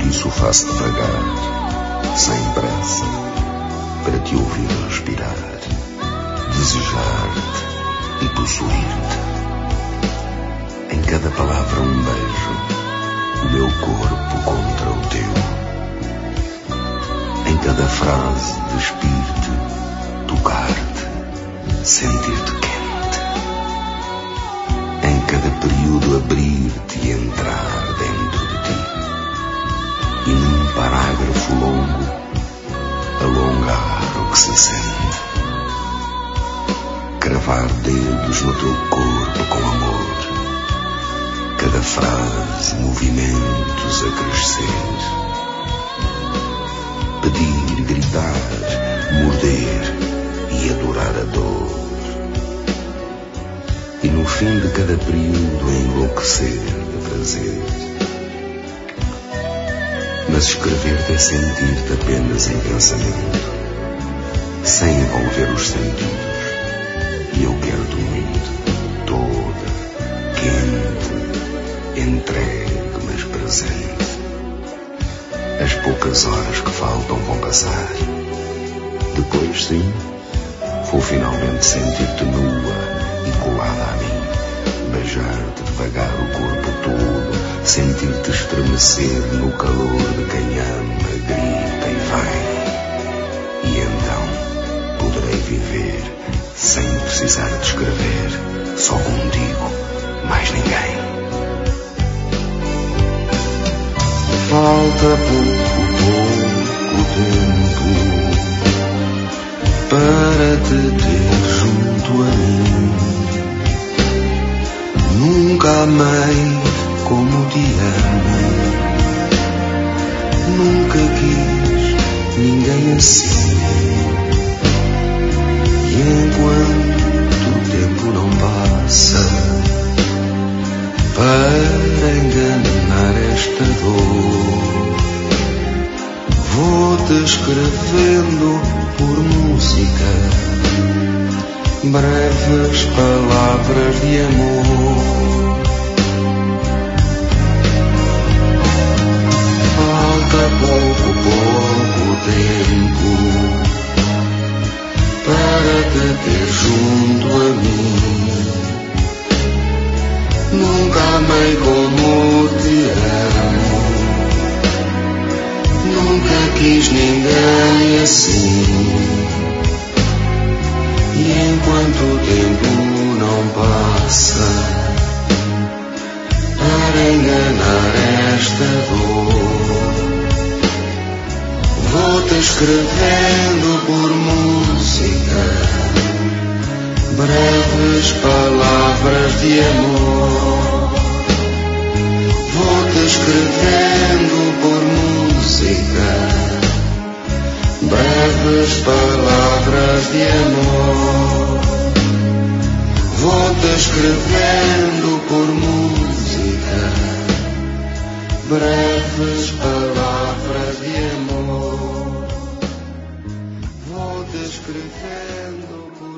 Por isso faço devagar, sem pressa, para te ouvir respirar, desejar-te e possuir-te. Em cada palavra um beijo, o meu corpo contra o teu. Em cada frase despir-te, tocar-te, sentir-te quente. Em cada período abrir-te e entrar dentro de ti. E num parágrafo longo, alongar o que se sente. Cravar dedos no teu corpo com amor. Cada frase, movimentos a crescer. Pedir, gritar, morder e adorar a dor. E no fim de cada período enlouquecer de prazer. Mas escrever-te é sentir-te apenas em pensamento, sem envolver os sentidos. E eu quero-te muito, toda, quente, entregue, mas presente. As poucas horas que faltam vão passar. Depois, sim, vou finalmente sentir-te nua e colada a mim. Beijar-te devagar o corpo todo, sentir-te estremecer no calor de quem ama, grita e vai. E então poderei viver sem precisar de escrever, só contigo, mais ninguém. Falta pouco tempo para te ter junto a mim. Nunca amei como te amo. Nunca quis ninguém assim. E enquanto o tempo não passa, para enganar esta dor, vou-te escrevendo por música breves palavras de amor. Falta pouco tempo para te ter junto a mim. Nunca amei como te amo. Nunca quis ninguém assim. E enquanto o tempo não passa, para enganar esta dor, vou-te escrevendo por música breves palavras de amor. Vou-te escrevendo por música breves palavras de amor. Vou-te escrevendo por música breves palavras de amor. Vou-te escrevendo por